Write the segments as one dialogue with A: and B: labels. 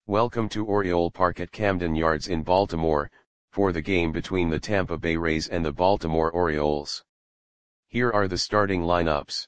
A: Welcome to Oriole Park at Camden Yards in Baltimore, for the game between the Tampa Bay Rays and the Baltimore Orioles. Here are the starting lineups.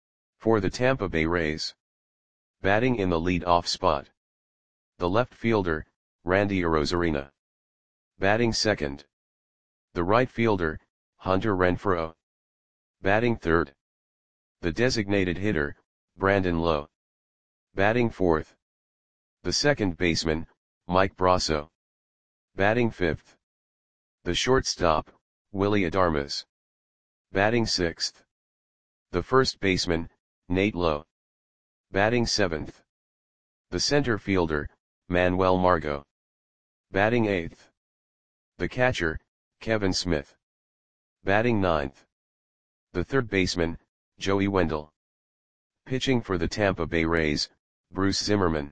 A: For the Tampa Bay Rays. Batting in the lead-off spot. The left fielder, Randy Arozarena. Batting second. The right fielder, Hunter Renfroe. Batting third. The designated hitter, Brandon Lowe. Batting fourth. The second baseman, Mike Brosseau. Batting fifth. The shortstop, Willy Adames. Batting sixth. The first baseman, Nate Lowe. Batting seventh. The center fielder, Manuel Margot. Batting eighth. The catcher, Kevin Smith. Batting ninth. The third baseman, Joey Wendle. Pitching for the Tampa Bay Rays, Bruce Zimmerman.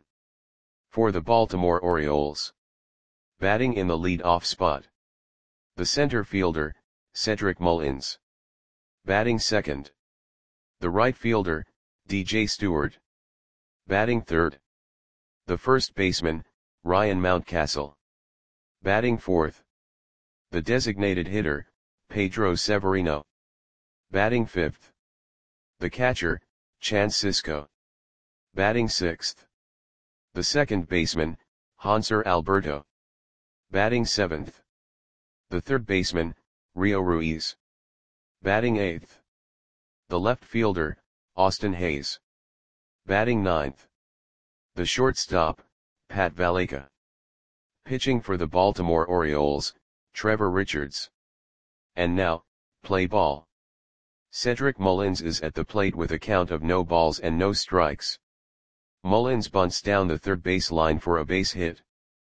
A: For the Baltimore Orioles. Batting in the lead-off spot. The center fielder, Cedric Mullins. Batting second. The right fielder, DJ Stewart. Batting third. The first baseman, Ryan Mountcastle. Batting fourth. The designated hitter, Pedro Severino. Batting fifth. The catcher, Chance Sisco. Batting sixth. The second baseman, Hanser Alberto. Batting seventh. The third baseman, Rio Ruiz. Batting eighth. The left fielder, Austin Hayes. Batting ninth. The shortstop, Pat Valaika. Pitching for the Baltimore Orioles, Trevor Richards. And now, play ball. Cedric Mullins is at the plate with a count of no balls and no strikes. Mullins bunts down the third base line for a base hit.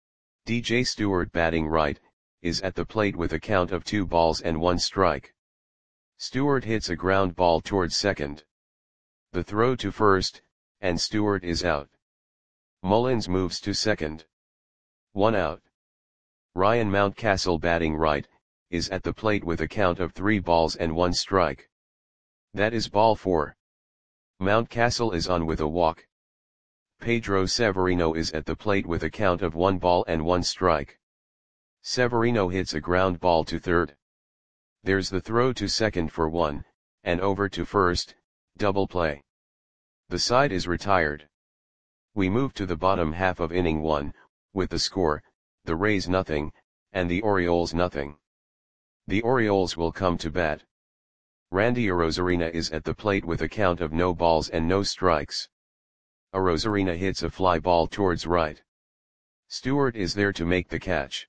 A: DJ Stewart, batting right, is at the plate with a count of 2 balls and 1 strike. Stewart hits a ground ball towards second. The throw to first, and Stewart is out. Mullins moves to second. 1 out. Ryan Mountcastle, batting right, is at the plate with a count of 3 balls and 1 strike. That is ball 4. Mountcastle is on with a walk. Pedro Severino is at the plate with a count of 1 ball and 1 strike. Severino hits a ground ball to third. There's the throw to second for 1, and over to first, double play. The side is retired. We move to the bottom half of inning 1, with the score, the Rays nothing, and the Orioles nothing. The Orioles will come to bat. Randy Arozarena is at the plate with a count of no balls and no strikes. Arozarena hits a fly ball towards right. Stewart is there to make the catch.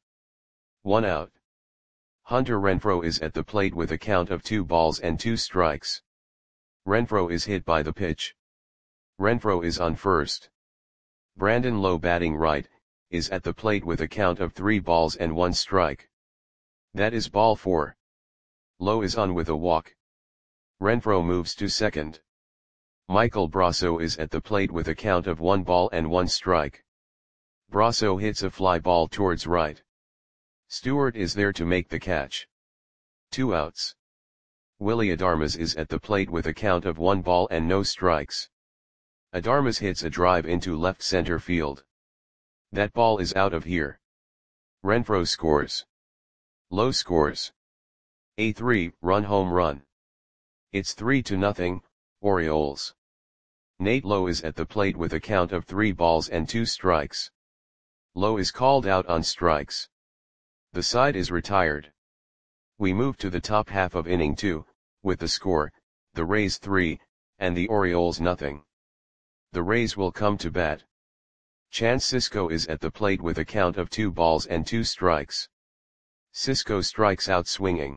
A: 1 out. Hunter Renfroe is at the plate with a count of 2 balls and 2 strikes. Renfroe is hit by the pitch. Renfroe is on first. Brandon Lowe, batting right, is at the plate with a count of 3 balls and 1 strike. That is ball 4. Lowe is on with a walk. Renfroe moves to second. Michael Brosseau is at the plate with a count of 1 ball and 1 strike. Brosseau hits a fly ball towards right. Stewart is there to make the catch. 2 outs. Willy Adames is at the plate with a count of 1 ball and no strikes. Adames hits a drive into left center field. That ball is out of here. Renfroe scores. Lowe scores. A 3-run home run. It's 3-0, Orioles. Nate Lowe is at the plate with a count of 3 balls and 2 strikes. Lowe is called out on strikes. The side is retired. We move to the top half of inning 2, with the score, the Rays 3, and the Orioles nothing. The Rays will come to bat. Chance Sisco is at the plate with a count of 2 balls and 2 strikes. Sisco strikes out swinging.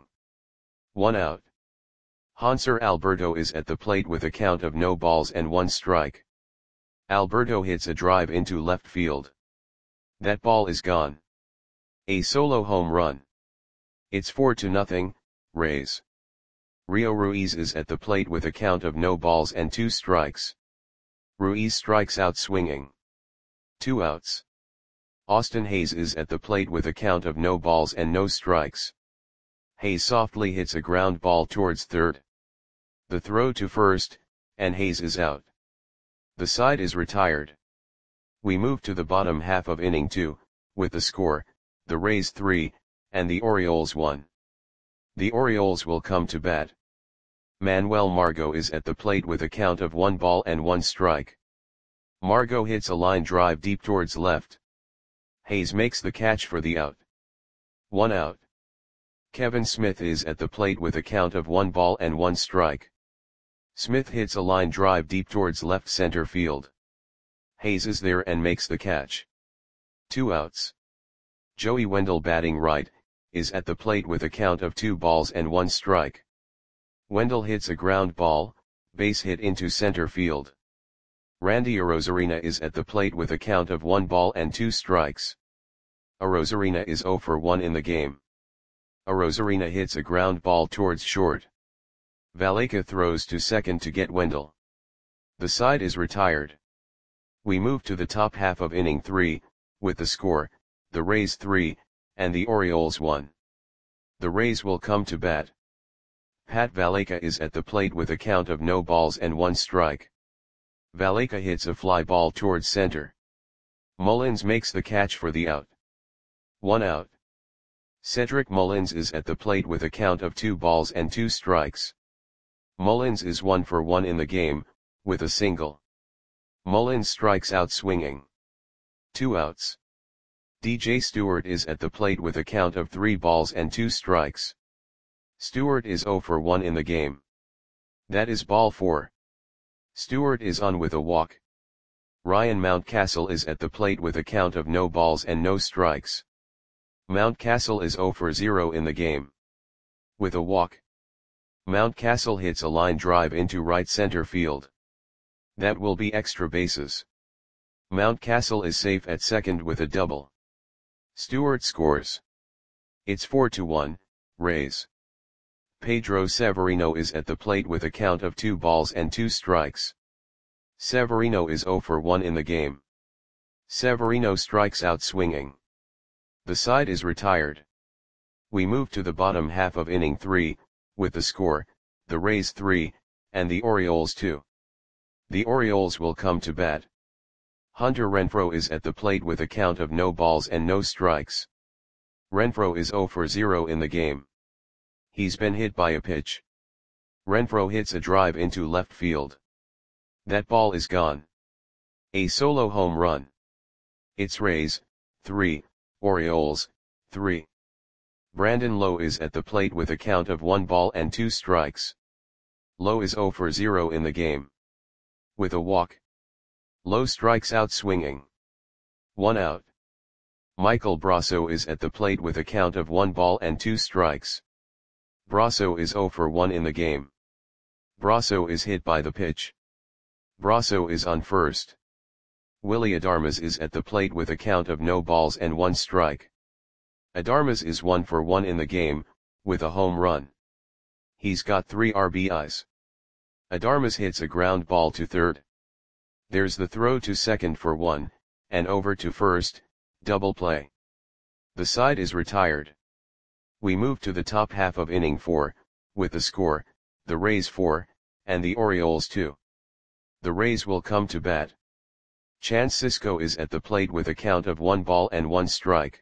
A: 1 out. Hanser Alberto is at the plate with a count of no balls and 1 strike. Alberto hits a drive into left field. That ball is gone. A solo home run. It's 4-0, Rays. Rio Ruiz is at the plate with a count of no balls and 2 strikes. Ruiz strikes out swinging. 2 outs. Austin Hayes is at the plate with a count of no balls and no strikes. Hayes softly hits a ground ball towards third. The throw to first, and Hayes is out. The side is retired. We move to the bottom half of inning 2, with the score, the Rays 3, and the Orioles 1. The Orioles will come to bat. Manuel Margot is at the plate with a count of 1 ball and 1 strike. Margot hits a line drive deep towards left. Hayes makes the catch for the out. 1 out. Kevin Smith is at the plate with a count of 1 ball and 1 strike. Smith hits a line drive deep towards left center field. Hayes is there and makes the catch. 2 outs. Joey Wendle, batting right, is at the plate with a count of 2 balls and 1 strike. Wendle hits a ground ball, base hit into center field. Randy Arozarena is at the plate with a count of 1 ball and 2 strikes. Arozarena is 0 for 1 in the game. Arozarena hits a ground ball towards short. Valaika throws to second to get Wendle. The side is retired. We move to the top half of inning 3, with the score, the Rays 3, and the Orioles 1. The Rays will come to bat. Pat Valaika is at the plate with a count of no balls and 1 strike. Valaika hits a fly ball towards center. Mullins makes the catch for the out. 1 out. Cedric Mullins is at the plate with a count of 2 balls and 2 strikes. Mullins is 1 for 1 in the game, with a single. Mullins strikes out swinging. 2 outs. DJ Stewart is at the plate with a count of 3 balls and 2 strikes. Stewart is 0 for 1 in the game. That is ball 4. Stewart is on with a walk. Ryan Mountcastle is at the plate with a count of no balls and no strikes. Mountcastle is 0 for 0 in the game. With a walk. Mountcastle hits a line drive into right center field. That will be extra bases. Mountcastle is safe at second with a double. Stewart scores. It's 4-1, Rays. Pedro Severino is at the plate with a count of 2 balls and 2 strikes. Severino is 0 for 1 in the game. Severino strikes out swinging. The side is retired. We move to the bottom half of inning 3, with the score, the Rays 3, and the Orioles 2. The Orioles will come to bat. Hunter Renfroe is at the plate with a count of no balls and no strikes. Renfroe is 0 for 0 in the game. He's been hit by a pitch. Renfroe hits a drive into left field. That ball is gone. A solo home run. It's Rays 3, Orioles 3. Brandon Lowe is at the plate with a count of 1 ball and 2 strikes. Lowe is 0 for 0 in the game. With a walk. Lowe strikes out swinging. 1 out. Michael Brasso is at the plate with a count of 1 ball and 2 strikes. Brasso is 0 for 1 in the game. Brasso is hit by the pitch. Brasso is on first. Willy Adames is at the plate with a count of no balls and 1 strike. Adames is 1 for 1 in the game, with a home run. He's got 3 RBIs. Adames hits a ground ball to third. There's the throw to second for 1, and over to first, double play. The side is retired. We move to the top half of inning 4, with the score, the Rays 4, and the Orioles 2. The Rays will come to bat. Chance Sisco is at the plate with a count of 1 ball and 1 strike.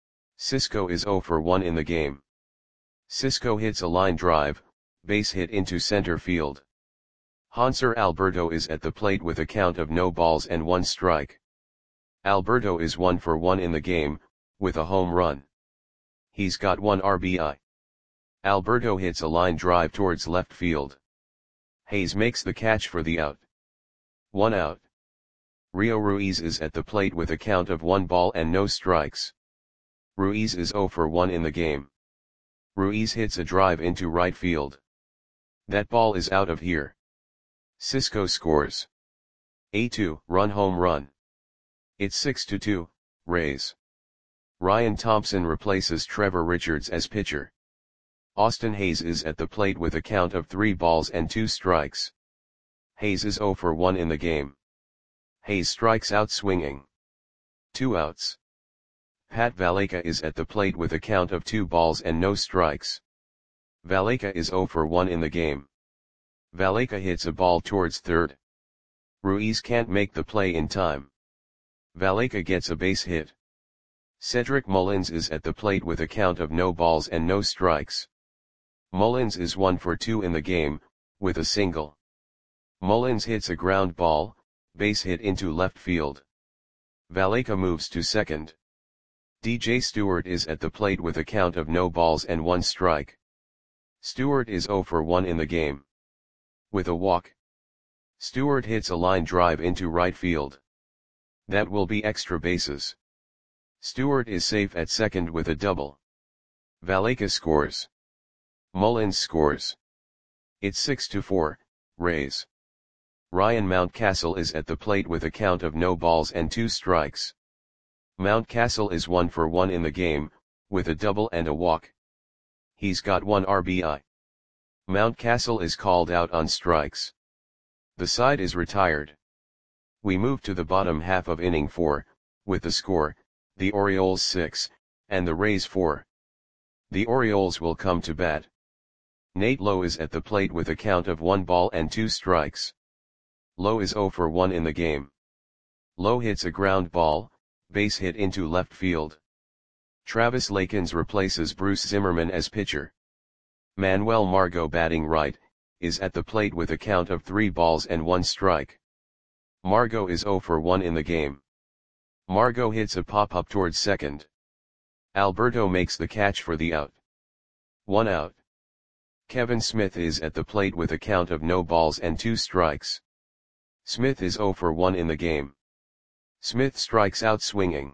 A: Sisco is 0 for 1 in the game. Sisco hits a line drive, base hit into center field. Hanser Alberto is at the plate with a count of no balls and 1 strike. Alberto is 1 for 1 in the game, with a home run. He's got 1 RBI. Alberto hits a line drive towards left field. Hayes makes the catch for the out. 1 out. Rio Ruiz is at the plate with a count of 1 ball and no strikes. Ruiz is 0 for 1 in the game. Ruiz hits a drive into right field. That ball is out of here. Sisco scores. A 2-run home run. It's 6-2, Rays. Ryan Thompson replaces Trevor Richards as pitcher. Austin Hayes is at the plate with a count of 3 balls and 2 strikes. Hayes is 0 for 1 in the game. Hayes strikes out swinging. 2 outs. Pat Valaika is at the plate with a count of 2 balls and no strikes. Valaika is 0 for 1 in the game. Valaika hits a ball towards third. Ruiz can't make the play in time. Valaika gets a base hit. Cedric Mullins is at the plate with a count of no balls and no strikes. Mullins is 1 for 2 in the game, with a single. Mullins hits a ground ball, base hit into left field. Valaika moves to second. DJ Stewart is at the plate with a count of no balls and 1 strike. Stewart is 0 for 1 in the game. With a walk. Stewart hits a line drive into right field. That will be extra bases. Stewart is safe at second with a double. Valaika scores. Mullins scores. It's 6-4, Rays. Ryan Mountcastle is at the plate with a count of no balls and 2 strikes. Mountcastle is 1 for 1 in the game, with a double and a walk. He's got 1 RBI. Mountcastle is called out on strikes. The side is retired. We move to the bottom half of inning 4, with the score, the Orioles 6, and the Rays 4. The Orioles will come to bat. Nate Lowe is at the plate with a count of 1 ball and 2 strikes. Lowe is 0 for 1 in the game. Lowe hits a ground ball, base hit into left field. Travis Lakins replaces Bruce Zimmerman as pitcher. Manuel Margot, batting right, is at the plate with a count of 3 balls and 1 strike. Margot is 0 for 1 in the game. Margot hits a pop-up towards second. Alberto makes the catch for the out. 1 out. Kevin Smith is at the plate with a count of no balls and 2 strikes. Smith is 0 for 1 in the game. Smith strikes out swinging.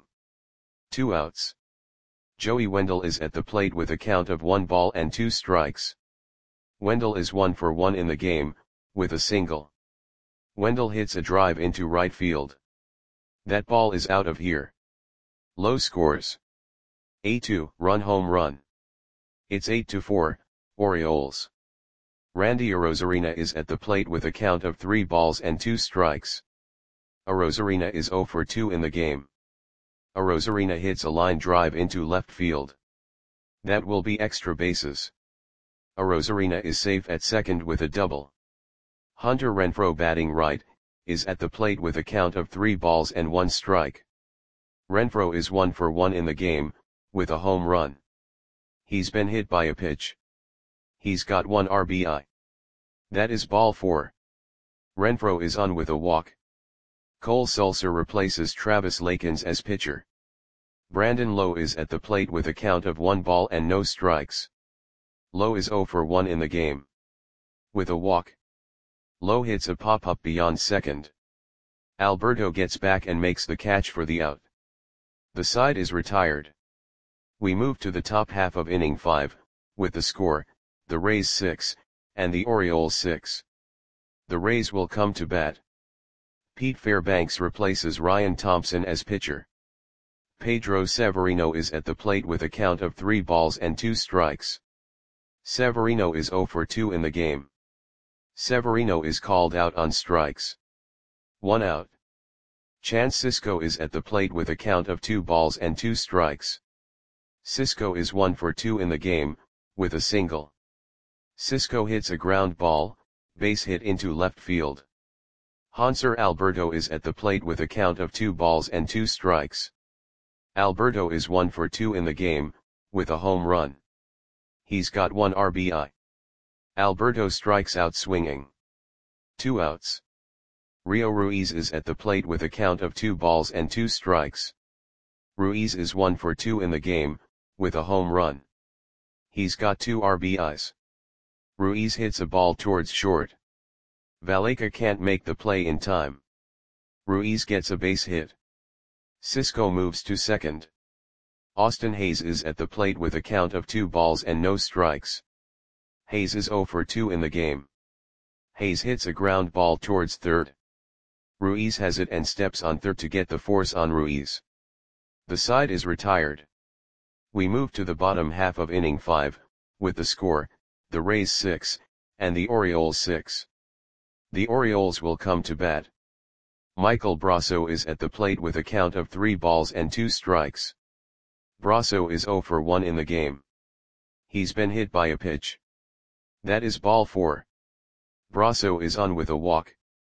A: 2 outs. Joey Wendell is at the plate with a count of 1 ball and 2 strikes. Wendell is 1 for 1 in the game, with a single. Wendell hits a drive into right field. That ball is out of here. Lowe scores. A 2-run home run. It's 8-4, Orioles. Randy Arozarena is at the plate with a count of 3 balls and 2 strikes. Arozarena is 0 for 2 in the game. Arozarena hits a line drive into left field. That will be extra bases. Arozarena is safe at second with a double. Hunter Renfroe, batting right, is at the plate with a count of 3 balls and 1 strike. Renfroe is 1 for 1 in the game, with a home run. He's been hit by a pitch. He's got 1 RBI. That is ball 4. Renfroe is on with a walk. Cole Sulser replaces Travis Lakins as pitcher. Brandon Lowe is at the plate with a count of 1 ball and no strikes. Lowe is 0 for 1 in the game. With a walk. Lowe hits a pop-up beyond second. Alberto gets back and makes the catch for the out. The side is retired. We move to the top half of inning 5, with the score, the Rays 6, and the Orioles 6. The Rays will come to bat. Pete Fairbanks replaces Ryan Thompson as pitcher. Pedro Severino is at the plate with a count of 3 balls and 2 strikes. Severino is 0 for 2 in the game. Severino is called out on strikes. 1 out. Chance Sisco is at the plate with a count of 2 balls and 2 strikes. Sisco is 1 for 2 in the game, with a single. Sisco hits a ground ball, base hit into left field. Hanser Alberto is at the plate with a count of 2 balls and 2 strikes. Alberto is 1 for 2 in the game, with a home run. He's got 1 RBI. Alberto strikes out swinging. 2 outs. Rio Ruiz is at the plate with a count of 2 balls and 2 strikes. Ruiz is 1 for 2 in the game, with a home run. He's got 2 RBIs. Ruiz hits a ball towards short. Valaika can't make the play in time. Ruiz gets a base hit. Sisco moves to second. Austin Hayes is at the plate with a count of 2 balls and no strikes. Hayes is 0 for 2 in the game. Hayes hits a ground ball towards third. Ruiz has it and steps on third to get the force on Ruiz. The side is retired. We move to the bottom half of inning 5, with the score, the Rays 6, and the Orioles 6. The Orioles will come to bat. Michael Brasso is at the plate with a count of 3 balls and 2 strikes. Brasso is 0 for 1 in the game. He's been hit by a pitch. That is ball 4. Brasso is on with a walk.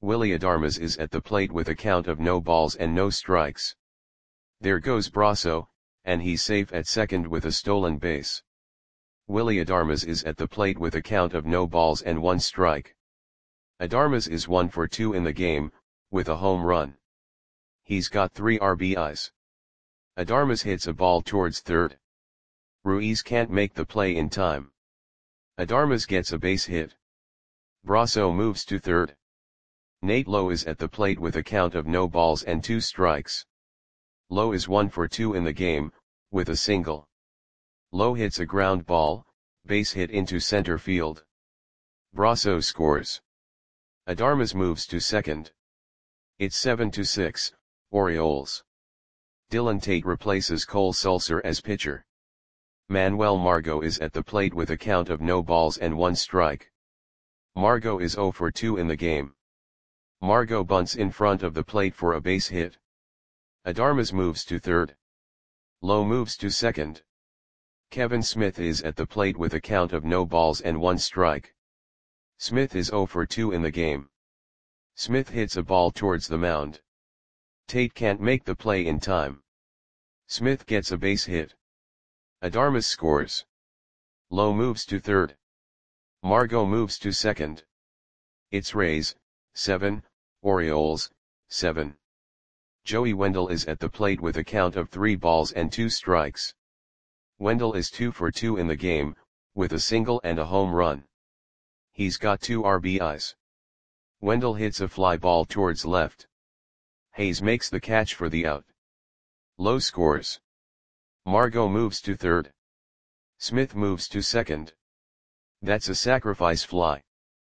A: Willy Adames is at the plate with a count of no balls and no strikes. There goes Brasso, and he's safe at second with a stolen base. Willy Adames is at the plate with a count of no balls and one strike. Adames is 1 for 2 in the game, with a home run. He's got 3 RBIs. Adames hits a ball towards third. Ruiz can't make the play in time. Adames gets a base hit. Brasso moves to third. Nate Lowe is at the plate with a count of no balls and 2 strikes. Lowe is 1 for 2 in the game, with a single. Lowe hits a ground ball, base hit into center field. Brasso scores. Adames moves to second. It's 7-6, Orioles. Dylan Tate replaces Cole Sulser as pitcher. Manuel Margot is at the plate with a count of no balls and 1 strike. Margot is 0 for 2 in the game. Margot bunts in front of the plate for a base hit. Adames moves to third. Lowe moves to second. Kevin Smith is at the plate with a count of no balls and 1 strike. Smith is 0 for 2 in the game. Smith hits a ball towards the mound. Tate can't make the play in time. Smith gets a base hit. Adames scores. Lowe moves to third. Margot moves to second. It's Rays, 7, Orioles, 7. Joey Wendell is at the plate with a count of 3 balls and 2 strikes. Wendell is 2 for 2 in the game, with a single and a home run. He's got 2 RBIs. Wendell hits a fly ball towards left. Hayes makes the catch for the out. Lowe scores. Margot moves to third. Smith moves to second. That's a sacrifice fly.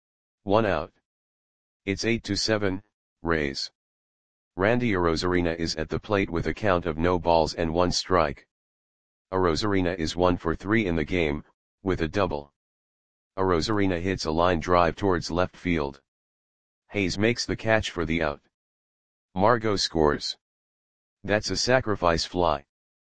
A: 1 out. It's 8-7, Rays. Randy Arozarena is at the plate with a count of no balls and 1 strike. Arozarena is 1 for 3 in the game, with a double. Arozarena hits a line drive towards left field. Hayes makes the catch for the out. Margot scores. That's a sacrifice fly.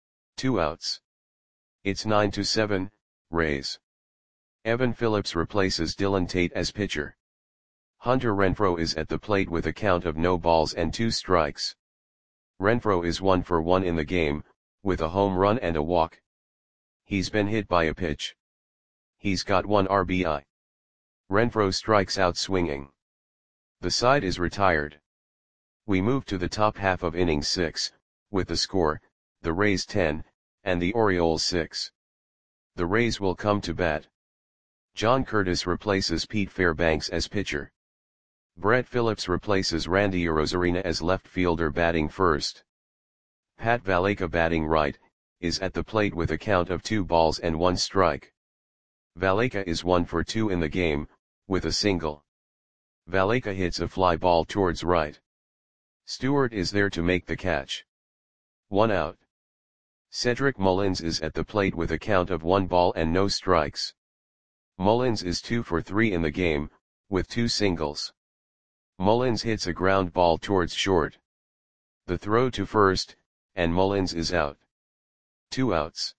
A: 2 outs. It's 9-7, Rays. Evan Phillips replaces Dylan Tate as pitcher. Hunter Renfroe is at the plate with a count of no balls and 2 strikes. Renfroe is 1 for 1 in the game, with a home run and a walk. He's been hit by a pitch. He's got 1 RBI. Renfroe strikes out swinging. The side is retired. We move to the top half of inning 6, with the score, the Rays 10, and the Orioles 6. The Rays will come to bat. John Curtis replaces Pete Fairbanks as pitcher. Brett Phillips replaces Randy Arozarena as left fielder batting first. Pat Valaika batting right, is at the plate with a count of 2 balls and 1 strike. Valaika is 1 for 2 in the game, with a single. Valaika hits a fly ball towards right. Stewart is there to make the catch. 1 out. Cedric Mullins is at the plate with a count of 1 ball and no strikes. Mullins is 2 for 3 in the game, with 2 singles. Mullins hits a ground ball towards short. The throw to first, and Mullins is out. 2 outs.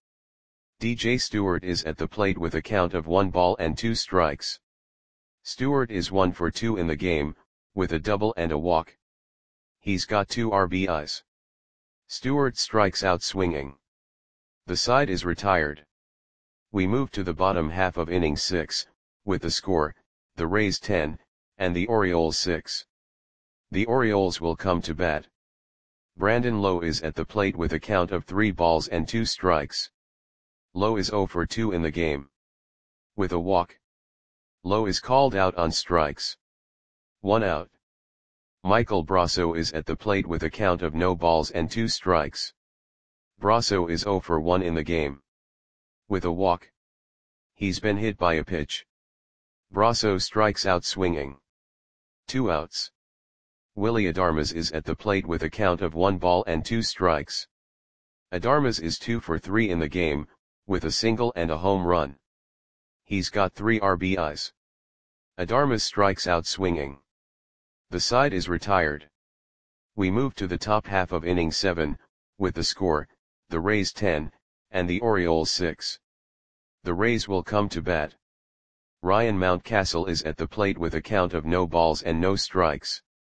A: DJ Stewart is at the plate with a count of 1 ball and 2 strikes. Stewart is 1 for 2 in the game, with a double and a walk. He's got 2 RBIs. Stewart strikes out swinging. The side is retired. We move to the bottom half of inning 6, with the score, the Rays 10, and the Orioles 6. The Orioles will come to bat. Brandon Lowe is at the plate with a count of 3 balls and 2 strikes. Lowe is 0 for 2 in the game. With a walk. Lowe is called out on strikes. 1 out. Michael Brasso is at the plate with a count of no balls and 2 strikes. Brasso is 0 for 1 in the game. With a walk. He's been hit by a pitch. Brasso strikes out swinging. 2 outs. Willy Adames is at the plate with a count of 1 ball and 2 strikes. Adames is 2 for 3 in the game, with a single and a home run. He's got 3 RBIs. Adames strikes out swinging. The side is retired. We move to the top half of inning 7, with the score, the Rays 10, and the Orioles 6. The Rays will come to bat. Ryan Mountcastle is at the plate with a count of no balls and no strikes.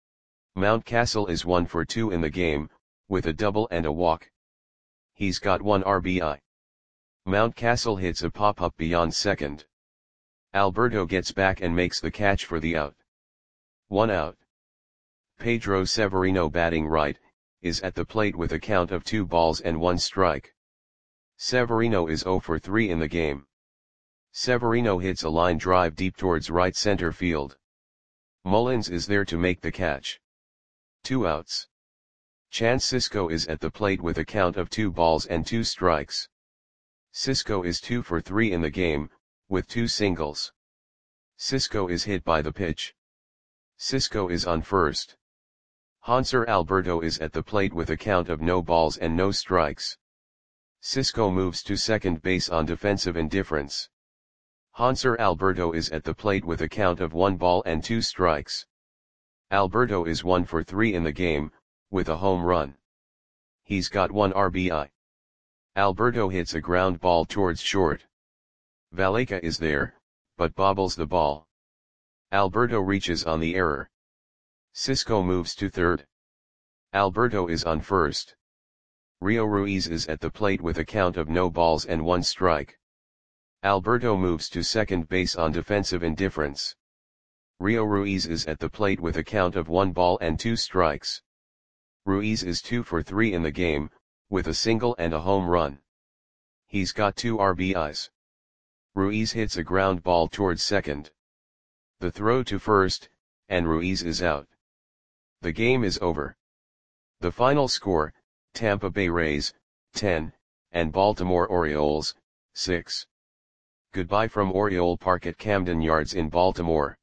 A: Mountcastle is 1 for 2 in the game, with a double and a walk. He's got 1 RBI. Mountcastle hits a pop-up beyond second. Alberto gets back and makes the catch for the out. 1 out. Pedro Severino, batting right, is at the plate with a count of 2 balls and 1 strike. Severino is 0 for 3 in the game. Severino hits a line drive deep towards right center field. Mullins is there to make the catch. 2 outs. Chance Sisco is at the plate with a count of 2 balls and 2 strikes. Sisco is 2 for 3 in the game, with 2 singles. Sisco is hit by the pitch. Sisco is on first. Hanser Alberto is at the plate with a count of no balls and no strikes. Sisco moves to second base on defensive indifference. Hanser Alberto is at the plate with a count of 1 ball and 2 strikes. Alberto is 1 for 3 in the game, with a home run. He's got 1 RBI. Alberto hits a ground ball towards short. Valaika is there, but bobbles the ball. Alberto reaches on the error. Sisco moves to third. Alberto is on first. Rio Ruiz is at the plate with a count of no balls and 1 strike. Alberto moves to second base on defensive indifference. Rio Ruiz is at the plate with a count of 1 ball and 2 strikes. Ruiz is 2 for 3 in the game, with a single and a home run. He's got 2 RBIs. Ruiz hits a ground ball towards second. The throw to first, and Ruiz is out. The game is over. The final score, Tampa Bay Rays, 10, and Baltimore Orioles, 6. Goodbye from Oriole Park at Camden Yards in Baltimore.